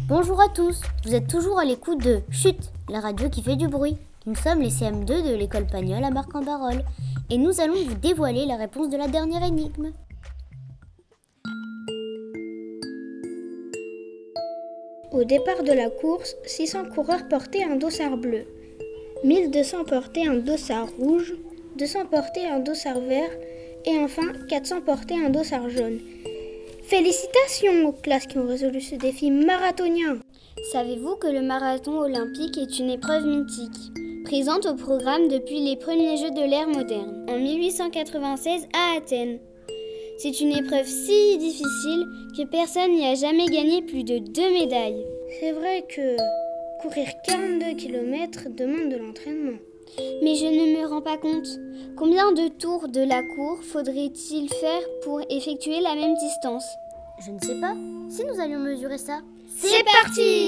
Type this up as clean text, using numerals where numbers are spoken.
Bonjour à tous, vous êtes toujours à l'écoute de Chut, la radio qui fait du bruit. Nous sommes les CM2 de l'école Pagnol à Marc-en-Barœul et nous allons vous dévoiler la réponse de la dernière énigme. Au départ de la course, 600 coureurs portaient un dossard bleu, 1200 portaient un dossard rouge, 200 portaient un dossard vert et enfin 400 portaient un dossard jaune. Félicitations aux classes qui ont résolu ce défi marathonien! Savez-vous que le marathon olympique est une épreuve mythique, présente au programme depuis les premiers Jeux de l'ère moderne, en 1896 à Athènes. C'est une épreuve si difficile que personne n'y a jamais gagné plus de 2 médailles. C'est vrai que courir 42 km demande de l'entraînement. Mais je ne me rends pas compte. Combien de tours de la cour faudrait-il faire pour effectuer la même distance ? Je ne sais pas, si nous allions mesurer ça. C'est parti !